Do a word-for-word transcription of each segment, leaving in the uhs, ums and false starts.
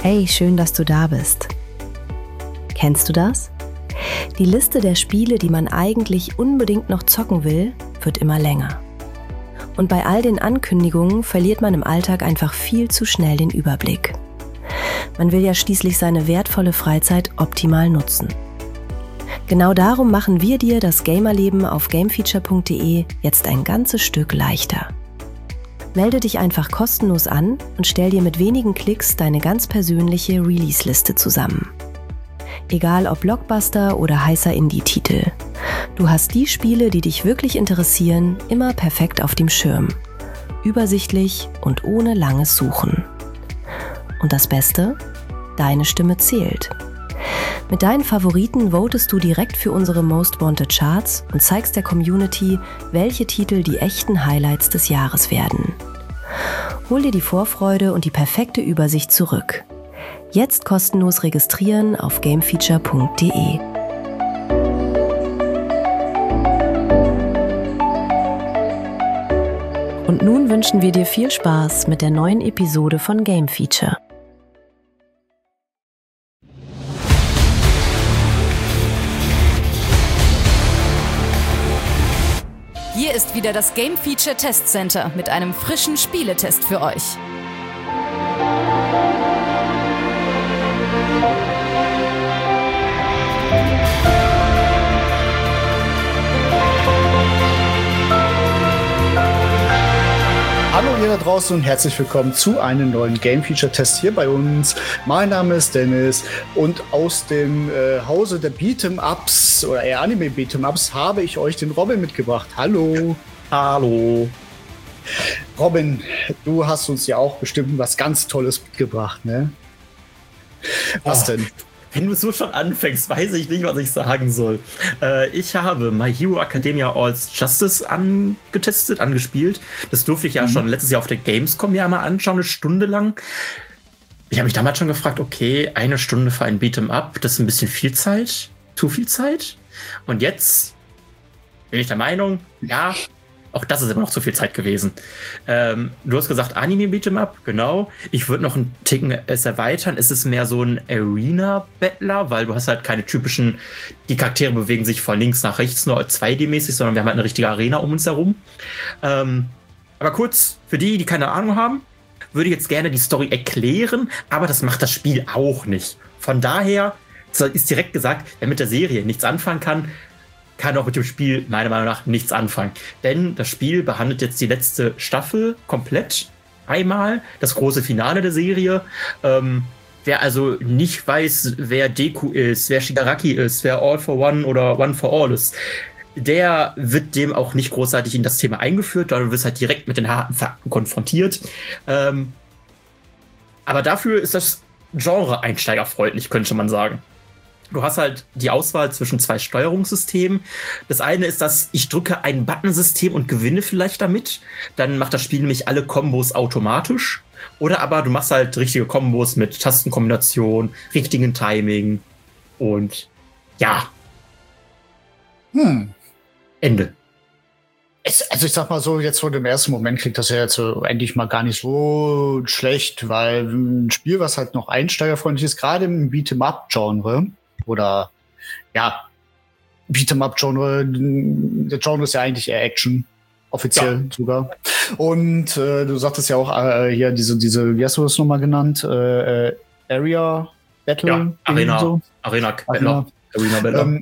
Hey, schön, dass du da bist. Kennst du das? Die Liste der Spiele, die man eigentlich unbedingt noch zocken will, wird immer länger. Und bei all den Ankündigungen verliert man im Alltag einfach viel zu schnell den Überblick. Man will ja schließlich seine wertvolle Freizeit optimal nutzen. Genau darum machen wir dir das Gamerleben auf gamefeature punkt de jetzt ein ganzes Stück leichter. Melde dich einfach kostenlos an und stell dir mit wenigen Klicks deine ganz persönliche Release-Liste zusammen. Egal ob Blockbuster oder heißer Indie-Titel. Du hast die Spiele, die dich wirklich interessieren, immer perfekt auf dem Schirm. Übersichtlich und ohne langes Suchen. Und das Beste? Deine Stimme zählt. Mit deinen Favoriten votest du direkt für unsere Most Wanted Charts und zeigst der Community, welche Titel die echten Highlights des Jahres werden. Hol dir die Vorfreude und die perfekte Übersicht zurück. Jetzt kostenlos registrieren auf gamefeature punkt de. Und nun wünschen wir dir viel Spaß mit der neuen Episode von Game Feature. Hier ist wieder das Game Feature Test Center mit einem frischen Spieletest für euch. Hallo ihr da draußen und herzlich willkommen zu einem neuen Game Feature Test hier bei uns. Mein Name ist Dennis und aus dem äh, Hause der Beat'em Ups oder eher Anime Beat'em Ups habe ich euch den Robin mitgebracht. Hallo. Hallo. Robin, du hast uns ja auch bestimmt was ganz Tolles mitgebracht, ne? Was oh. denn? Wenn du so schon anfängst, weiß ich nicht, was ich sagen soll. Äh, ich habe My Hero Academia All's Justice angetestet, angespielt. Das durfte ich ja mhm. schon letztes Jahr auf der Gamescom ja mal anschauen, eine Stunde lang. Ich habe mich damals schon gefragt, okay, eine Stunde für ein Beat'em Up, das ist ein bisschen viel Zeit, zu viel Zeit. Und jetzt bin ich der Meinung, ja, auch das ist immer noch zu viel Zeit gewesen. Ähm, du hast gesagt, Anime Beat'em Up, genau. Ich würde noch einen Ticken es erweitern. Es ist mehr so ein Arena-Battler, weil du hast halt keine typischen, die Charaktere bewegen sich von links nach rechts, nur zwei D-mäßig, sondern wir haben halt eine richtige Arena um uns herum. Ähm, aber kurz, für die, die keine Ahnung haben, würde ich jetzt gerne die Story erklären, aber das macht das Spiel auch nicht. Von daher ist direkt gesagt, wer mit der Serie nichts anfangen kann, kann auch mit dem Spiel meiner Meinung nach nichts anfangen. Denn das Spiel behandelt jetzt die letzte Staffel komplett. Einmal das große Finale der Serie. Ähm, wer also nicht weiß, wer Deku ist, wer Shigaraki ist, wer All for One oder One for All ist, der wird dem auch nicht großartig in das Thema eingeführt, sondern du wirst halt direkt mit den harten Fakten konfrontiert. Ähm, aber dafür ist das Genre einsteigerfreundlich, könnte man sagen. Du hast halt die Auswahl zwischen zwei Steuerungssystemen. Das eine ist das, ich drücke ein Buttonsystem und gewinne vielleicht damit. Dann macht das Spiel nämlich alle Kombos automatisch. Oder aber du machst halt richtige Kombos mit Tastenkombination, richtigen Timing und ja. Hm. Ende. Es, also ich sag mal so, jetzt vor dem ersten Moment klingt das ja jetzt so endlich mal gar nicht so schlecht, weil ein Spiel, was halt noch einsteigerfreundlich ist, gerade im Beat'em-up-Genre, oder ja, Beat'em-up-Genre, der Genre ist ja eigentlich eher Action, offiziell ja. sogar. Und äh, du sagtest ja auch äh, hier diese, diese, wie hast du das nochmal genannt? Äh, äh, Area Battle? Ja, Arena, so? Arena Battle. Arena Battle. Ähm,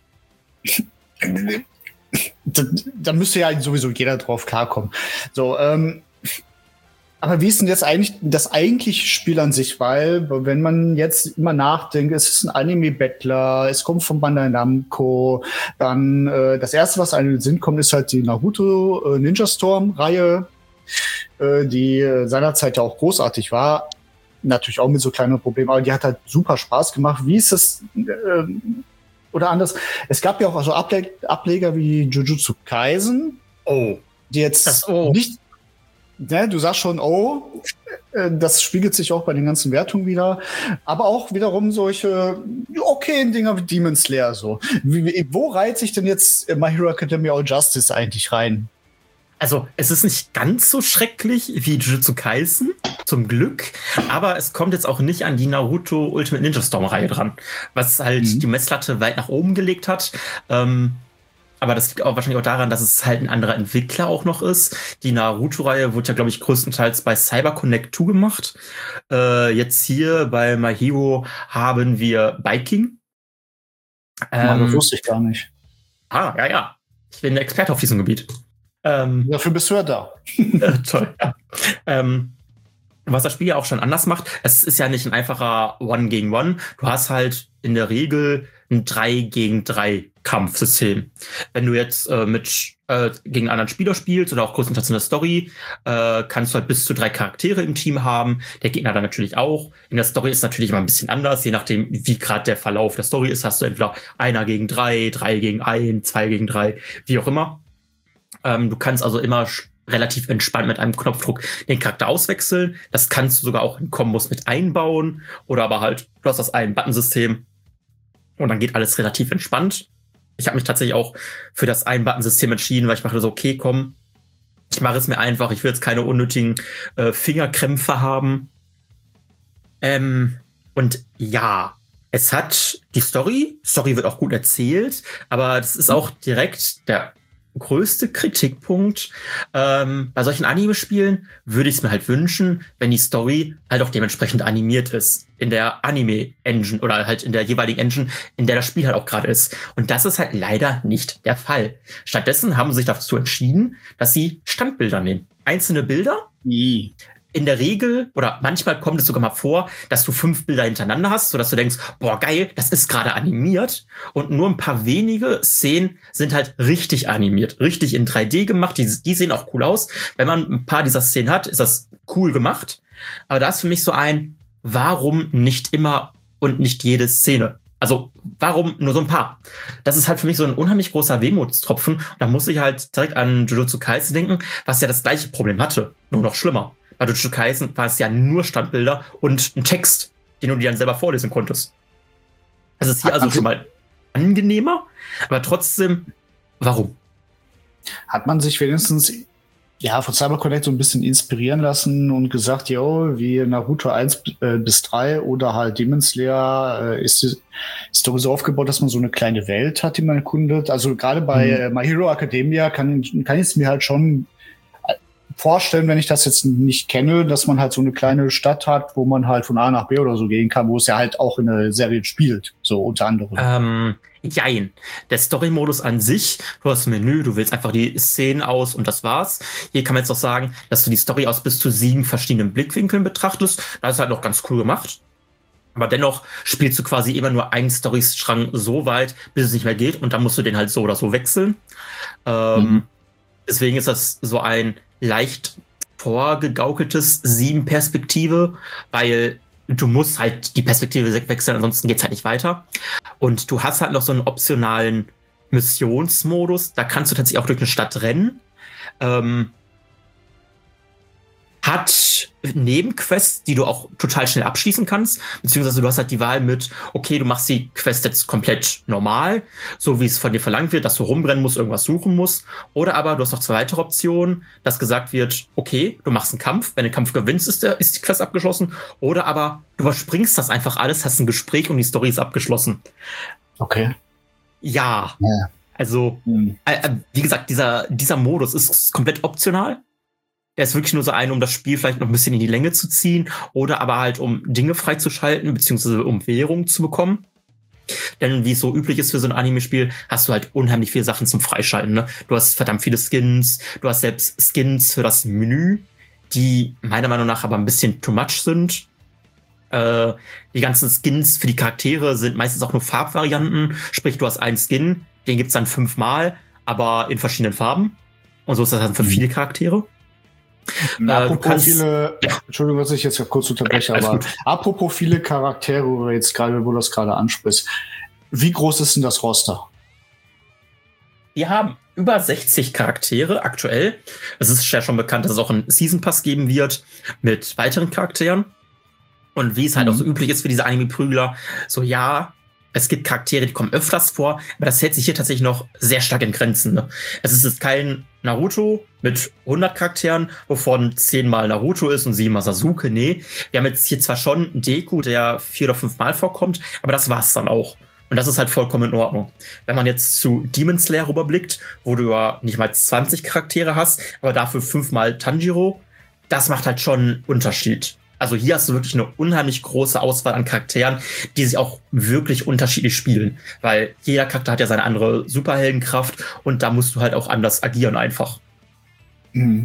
da, da müsste ja sowieso jeder drauf klarkommen. So, ähm, aber wie ist denn jetzt eigentlich das eigentliche Spiel an sich? Weil, wenn man jetzt immer nachdenkt, es ist ein Anime-Battler, es kommt von Bandai Namco, dann äh, das erste, was einem in den Sinn kommt, ist halt die Naruto äh, Ninja Storm-Reihe, äh, die äh, seinerzeit ja auch großartig war. Natürlich auch mit so kleinen Problemen, aber die hat halt super Spaß gemacht. Wie ist das, äh, oder anders, es gab ja auch also Able- Ableger wie Jujutsu Kaisen, oh, die jetzt das, oh. nicht, ne, du sagst schon, oh, äh, das spiegelt sich auch bei den ganzen Wertungen wieder, aber auch wiederum solche okayen Dinger wie Demon Slayer, so. Wie, wo reiht sich denn jetzt My Hero Academia All Justice eigentlich rein? Also, es ist nicht ganz so schrecklich wie Jujutsu Kaisen zum Glück. Aber es kommt jetzt auch nicht an die Naruto Ultimate Ninja Storm-Reihe dran, was halt mhm. die Messlatte weit nach oben gelegt hat. Ähm, aber das liegt auch wahrscheinlich auch daran, dass es halt ein anderer Entwickler auch noch ist. Die Naruto-Reihe wurde ja, glaube ich, größtenteils bei CyberConnect zwei gemacht. Äh, jetzt hier bei My Hero haben wir Biking. Ähm, das wusste ich gar nicht. Ah, ja, ja. Ich bin der Experte auf diesem Gebiet. Ähm, Dafür bist du ja da. äh, toll, ja. Ähm, was das Spiel ja auch schon anders macht, es ist ja nicht ein einfacher One gegen One. Du hast halt in der Regel ein drei gegen drei Kampfsystem. Wenn du jetzt äh, mit äh, gegen einen anderen Spieler spielst oder auch größtenteils in der Story, äh, kannst du halt bis zu drei Charaktere im Team haben. Der Gegner dann natürlich auch. In der Story ist natürlich immer ein bisschen anders. Je nachdem, wie gerade der Verlauf der Story ist, hast du entweder einer gegen drei, drei gegen ein, zwei gegen drei, wie auch immer. Ähm, du kannst also immer relativ entspannt mit einem Knopfdruck den Charakter auswechseln. Das kannst du sogar auch in Kombos mit einbauen. Oder aber halt, du hast das ein Buttonsystem und dann geht alles relativ entspannt. Ich habe mich tatsächlich auch für das Ein-Button-System entschieden, weil ich mache so, okay, komm, ich mache es mir einfach. Ich will jetzt keine unnötigen äh, Fingerkrämpfe haben. Ähm, und ja, es hat die Story. Story wird auch gut erzählt, aber das ist auch direkt der größte Kritikpunkt. Ähm, bei solchen Anime-Spielen würde ich es mir halt wünschen, wenn die Story halt auch dementsprechend animiert ist. In der Anime-Engine oder halt in der jeweiligen Engine, in der das Spiel halt auch gerade ist. Und das ist halt leider nicht der Fall. Stattdessen haben sie sich dazu entschieden, dass sie Standbilder nehmen. Einzelne Bilder. I. In der Regel, oder manchmal kommt es sogar mal vor, dass du fünf Bilder hintereinander hast, sodass du denkst, boah, geil, das ist gerade animiert. Und nur ein paar wenige Szenen sind halt richtig animiert, richtig in drei D gemacht. Die, die sehen auch cool aus. Wenn man ein paar dieser Szenen hat, ist das cool gemacht. Aber da ist für mich so ein, warum nicht immer und nicht jede Szene? Also, warum nur so ein paar? Das ist halt für mich so ein unheimlich großer Wehmutstropfen. Und da muss ich halt direkt an Jujutsu Kaisen denken, was ja das gleiche Problem hatte, nur noch schlimmer. Bei Jujutsu Kaisen war es ja nur Standbilder und ein Text, den du dir dann selber vorlesen konntest. Das ist hier also schon mal angenehmer, aber trotzdem, warum? Hat man sich wenigstens ja von CyberConnect so ein bisschen inspirieren lassen und gesagt, jo, wie Naruto eins bis drei oder halt Demon Slayer äh, ist die Story so aufgebaut, dass man so eine kleine Welt hat, die man erkundet. Also gerade bei mhm. My Hero Academia kann, kann ich es mir halt schon vorstellen, wenn ich das jetzt nicht kenne, dass man halt so eine kleine Stadt hat, wo man halt von A nach B oder so gehen kann, wo es ja halt auch in der Serie spielt, so unter anderem. Ähm, jein. Der Story-Modus an sich, du hast ein Menü, du wählst einfach die Szenen aus und das war's. Hier kann man jetzt auch sagen, dass du die Story aus bis zu sieben verschiedenen Blickwinkeln betrachtest. Das ist halt noch ganz cool gemacht. Aber dennoch spielst du quasi immer nur einen Storystrang so weit, bis es nicht mehr geht und dann musst du den halt so oder so wechseln. Ähm, mhm. Deswegen ist das so ein leicht vorgegaukeltes Sieben-Perspektive, weil du musst halt die Perspektive wechseln, ansonsten geht's halt nicht weiter. Und du hast halt noch so einen optionalen Missionsmodus, da kannst du tatsächlich auch durch eine Stadt rennen. Ähm, hat Nebenquests, die du auch total schnell abschließen kannst, beziehungsweise du hast halt die Wahl mit, okay, du machst die Quest jetzt komplett normal, so wie es von dir verlangt wird, dass du rumbrennen musst, irgendwas suchen musst, oder aber du hast noch zwei weitere Optionen, dass gesagt wird, okay, du machst einen Kampf, wenn du den Kampf gewinnst, ist, der, ist die Quest abgeschlossen, oder aber du überspringst das einfach alles, hast ein Gespräch und die Story ist abgeschlossen. Okay. Ja, ja. also, mhm. äh, wie gesagt, dieser, dieser Modus ist komplett optional. Der ist wirklich nur so ein, um das Spiel vielleicht noch ein bisschen in die Länge zu ziehen oder aber halt, um Dinge freizuschalten, beziehungsweise um Währung zu bekommen. Denn wie es so üblich ist für so ein Anime-Spiel, hast du halt unheimlich viele Sachen zum Freischalten. Ne? Du hast verdammt viele Skins, du hast selbst Skins für das Menü, die meiner Meinung nach aber ein bisschen too much sind. Äh, die ganzen Skins für die Charaktere sind meistens auch nur Farbvarianten. Sprich, du hast einen Skin, den gibt's dann fünfmal, aber in verschiedenen Farben. Und so ist das dann für mhm. viele Charaktere. Na, apropos kannst, viele, ja. Entschuldigung, dass ich jetzt kurz unterbreche, aber gut. Apropos viele Charaktere, wo du jetzt gerade, wo du das gerade ansprichst, wie groß ist denn das Roster? Wir haben über sechzig Charaktere aktuell. Es ist ja schon bekannt, dass es auch einen Season Pass geben wird mit weiteren Charakteren. Und wie es halt mhm. auch so üblich ist für diese Anime-Prügler, so ja, es gibt Charaktere, die kommen öfters vor, aber das hält sich hier tatsächlich noch sehr stark in Grenzen. Ne? Es ist jetzt kein Naruto mit hundert Charakteren, wovon zehnmal Naruto ist und siebenmal Sasuke. Nee, wir haben jetzt hier zwar schon Deku, der vier oder fünfmal vorkommt, aber das war's dann auch. Und das ist halt vollkommen in Ordnung. Wenn man jetzt zu Demon Slayer rüberblickt, wo du ja nicht mal zwanzig Charaktere hast, aber dafür fünfmal Tanjiro, das macht halt schon einen Unterschied. Also hier hast du wirklich eine unheimlich große Auswahl an Charakteren, die sich auch wirklich unterschiedlich spielen. Weil jeder Charakter hat ja seine andere Superheldenkraft und da musst du halt auch anders agieren einfach. Hm.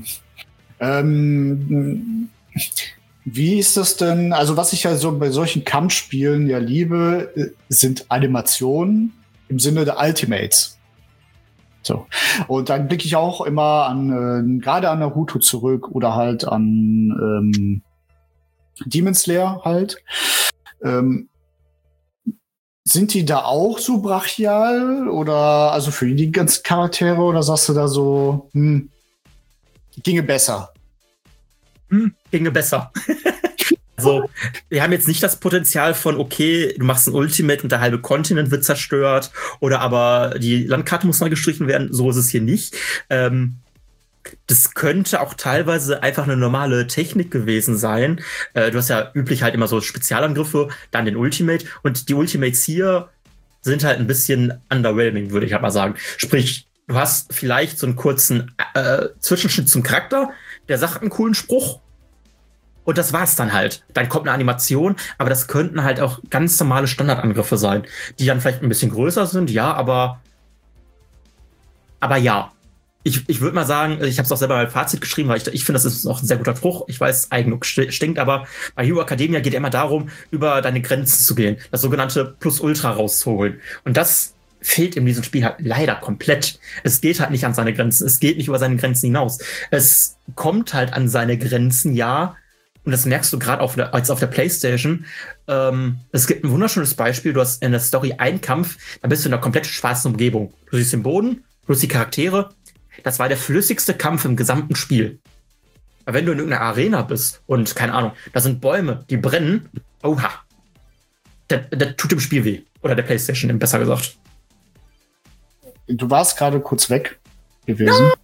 Ähm, wie ist das denn? Also was ich ja so bei solchen Kampfspielen ja liebe, sind Animationen im Sinne der Ultimates. So. Und dann blicke ich auch immer an, äh, gerade an Naruto zurück oder halt an ähm, Demon Slayer halt. Ähm, sind die da auch so brachial oder also für die ganzen Charaktere oder sagst du da so, hm, ginge besser? Hm, ginge besser. Also, wir haben jetzt nicht das Potenzial von, okay, du machst ein Ultimate und der halbe Kontinent wird zerstört oder aber die Landkarte muss mal gestrichen werden. So ist es hier nicht. Ähm, Das könnte auch teilweise einfach eine normale Technik gewesen sein. Äh, du hast ja üblich halt immer so Spezialangriffe, dann den Ultimate. Und die Ultimates hier sind halt ein bisschen underwhelming, würde ich halt mal sagen. Sprich, du hast vielleicht so einen kurzen äh, Zwischenschnitt zum Charakter, der sagt einen coolen Spruch. Und das war's dann halt. Dann kommt eine Animation, aber das könnten halt auch ganz normale Standardangriffe sein, die dann vielleicht ein bisschen größer sind, ja, aber aber ja. Ich, ich würde mal sagen, ich habe es auch selber mal Fazit geschrieben, weil ich, ich finde, das ist auch ein sehr guter Spruch. Ich weiß, Eigenlob stinkt, aber bei Hero Academia geht es immer darum, über deine Grenzen zu gehen, das sogenannte Plus-Ultra rauszuholen. Und das fehlt in diesem Spiel halt leider komplett. Es geht halt nicht an seine Grenzen, es geht nicht über seine Grenzen hinaus. Es kommt halt an seine Grenzen, ja, und das merkst du gerade auf der, als auf der PlayStation. Ähm, es gibt ein wunderschönes Beispiel, du hast in der Story einen Kampf, da bist du in einer komplett schwarzen Umgebung. Du siehst den Boden, du siehst die Charaktere. Das war der flüssigste Kampf im gesamten Spiel. Aber wenn du in irgendeiner Arena bist und, keine Ahnung, da sind Bäume, die brennen, oha, das, das tut dem Spiel weh. Oder der PlayStation, besser gesagt. Du warst gerade kurz weg gewesen. Ja.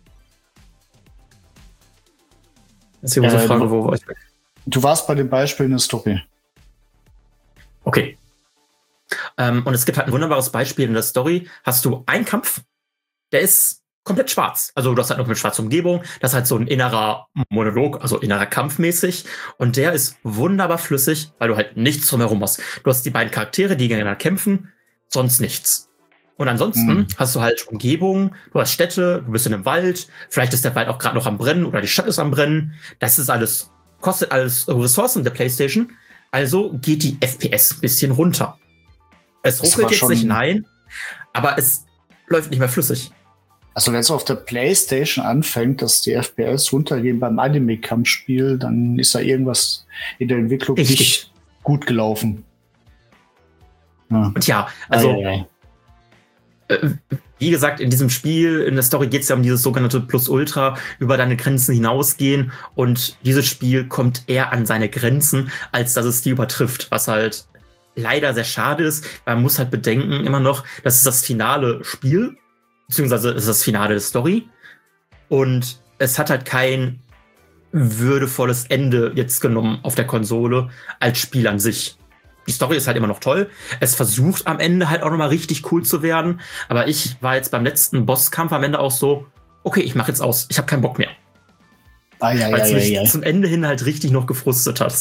Das ist die große äh, Frage, wo war ich weg? Du warst bei dem Beispiel in der Story. Okay. Ähm, und es gibt halt ein wunderbares Beispiel in der Story. Hast du einen Kampf, der ist komplett schwarz. Also du hast halt noch eine schwarze Umgebung. Das ist halt so ein innerer Monolog, also innerer Kampf mäßig. Und der ist wunderbar flüssig, weil du halt nichts drumherum hast. Du hast die beiden Charaktere, die gegeneinander kämpfen, sonst nichts. Und ansonsten mhm. hast du halt Umgebung, du hast Städte, du bist in einem Wald, vielleicht ist der Wald auch gerade noch am Brennen oder die Stadt ist am Brennen. Das ist alles, kostet alles Ressourcen der PlayStation. Also geht die F P S ein bisschen runter. Es ruckelt jetzt nicht, nein, aber es läuft nicht mehr flüssig. Also wenn es auf der PlayStation anfängt, dass die F P S runtergehen beim Anime-Kampfspiel, dann ist da irgendwas in der Entwicklung Richtig. nicht gut gelaufen. Ja. Und ja, also ah, ja, ja. Äh, wie gesagt, in diesem Spiel, in der Story geht es ja um dieses sogenannte Plus-Ultra, über deine Grenzen hinausgehen. Und dieses Spiel kommt eher an seine Grenzen, als dass es die übertrifft, was halt leider sehr schade ist. Man muss halt bedenken immer noch, das ist das finale Spiel, beziehungsweise ist das Finale der Story. Und es hat halt kein würdevolles Ende jetzt genommen auf der Konsole als Spiel an sich. Die Story ist halt immer noch toll. Es versucht am Ende halt auch nochmal richtig cool zu werden. Aber ich war jetzt beim letzten Bosskampf am Ende auch so, okay, ich mach jetzt aus. Ich habe keinen Bock mehr. Ah, ja, Weil es ja, mich ja, ja. zum Ende hin halt richtig noch gefrustet hat.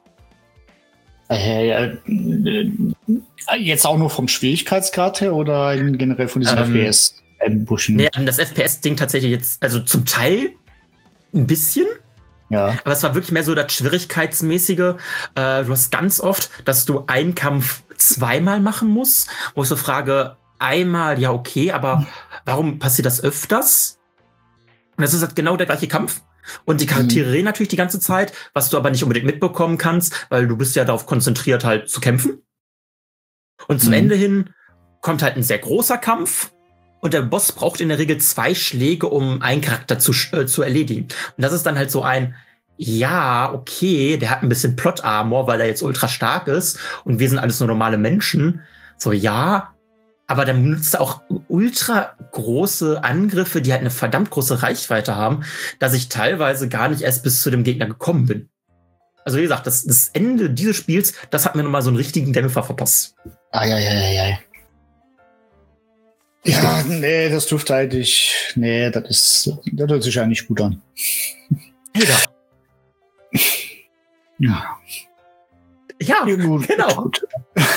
Äh, jetzt auch nur vom Schwierigkeitsgrad her oder generell von diesem ähm, F P S-Pushen? Nee, das F P S-Ding tatsächlich jetzt, also zum Teil ein bisschen. Ja. Aber es war wirklich mehr so das Schwierigkeitsmäßige. Äh, du hast ganz oft, dass du einen Kampf zweimal machen musst, wo ich so frage, einmal, ja okay, aber warum passiert das öfters? Und das ist halt genau der gleiche Kampf. Und die Charaktere reden natürlich die ganze Zeit, was du aber nicht unbedingt mitbekommen kannst, weil du bist ja darauf konzentriert, halt zu kämpfen. Und zum mhm. Ende hin kommt halt ein sehr großer Kampf. Und der Boss braucht in der Regel zwei Schläge, um einen Charakter zu, äh, zu erledigen. Und das ist dann halt so ein, ja, okay, der hat ein bisschen Plot-Armor, weil er jetzt ultra stark ist. Und wir sind alles nur normale Menschen. So, ja, aber dann benutzt er auch ultra große Angriffe, die halt eine verdammt große Reichweite haben, dass ich teilweise gar nicht erst bis zu dem Gegner gekommen bin. Also wie gesagt, das, das Ende dieses Spiels, das hat mir nochmal so einen richtigen Dämpfer verpasst. Eieieiei. Ja, nee, das dürfte eigentlich, nee, das ist, das hört sich ja nicht gut an. Ja. Ja. Ja, ja gut, genau. Gut.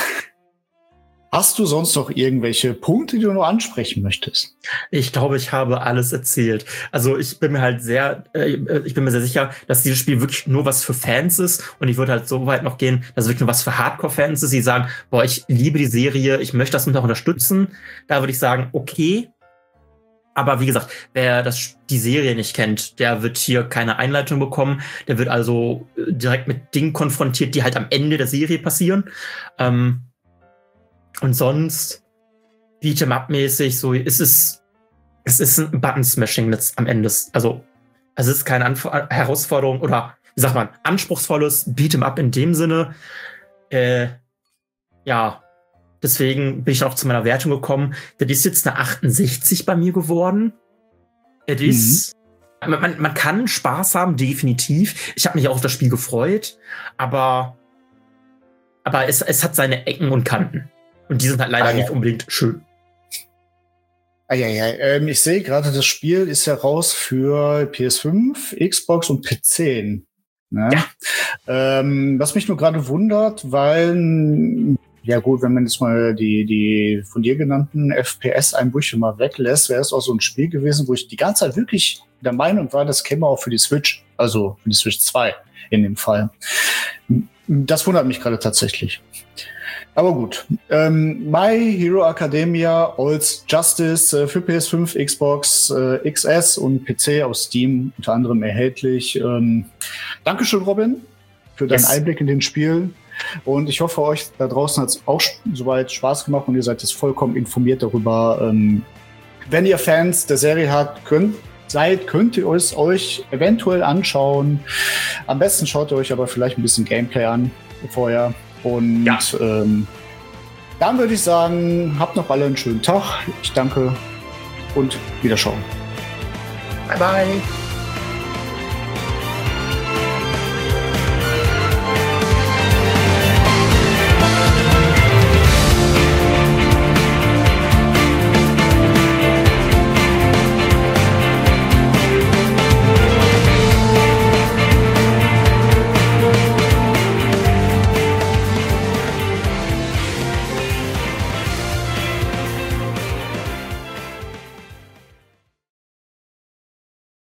Hast du sonst noch irgendwelche Punkte, die du noch ansprechen möchtest? Ich glaube, ich habe alles erzählt. Also ich bin mir halt sehr, äh, ich bin mir sehr sicher, dass dieses Spiel wirklich nur was für Fans ist. Und ich würde halt so weit noch gehen, dass es wirklich nur was für Hardcore-Fans ist, die sagen, boah, ich liebe die Serie, ich möchte das mit auch unterstützen. Da würde ich sagen, okay. Aber wie gesagt, wer das, die Serie nicht kennt, der wird hier keine Einleitung bekommen. Der wird also direkt mit Dingen konfrontiert, die halt am Ende der Serie passieren. Ähm, Und sonst, Beat'em-up-mäßig, so ist es, es ist ein Button-Smashing am Ende. Also, es ist keine Anf- Herausforderung oder, wie sagt man, anspruchsvolles Beat'em-up in dem Sinne. Äh, ja, deswegen bin ich auch zu meiner Wertung gekommen. Das ist jetzt eine achtundsechzig bei mir geworden. Es mhm. ist, man, man, man kann Spaß haben, definitiv. Ich habe mich auch auf das Spiel gefreut, aber, aber es, es hat seine Ecken und Kanten. Und die sind halt leider ah, ja. nicht unbedingt schön. Ah, ja, ja. Ähm, ich sehe gerade, das Spiel ist ja raus für P S fünf, Xbox und P C. Ne? Ja. Ähm, was mich nur gerade wundert, weil, ja gut, wenn man jetzt mal die, die von dir genannten F P S-Einbrüche mal weglässt, wäre es auch so ein Spiel gewesen, wo ich die ganze Zeit wirklich der Meinung war, das käme auch für die Switch, also für die Switch zwei in dem Fall. Das wundert mich gerade tatsächlich. Aber gut, ähm, My Hero Academia All's Justice äh, für P S fünf, Xbox, äh, X S und P C aus Steam unter anderem erhältlich. Ähm, Dankeschön, Robin, für deinen yes. Einblick in den Spiel. Und ich hoffe, euch da draußen hat es auch soweit Spaß gemacht und ihr seid jetzt vollkommen informiert darüber. Ähm, wenn ihr Fans der Serie habt, könnt, seid, könnt ihr es euch eventuell anschauen. Am besten schaut ihr euch aber vielleicht ein bisschen Gameplay an vorher. Und ja. ähm, dann würde ich sagen, habt noch alle einen schönen Tag. Ich danke und Wiederschauen. Bye, bye.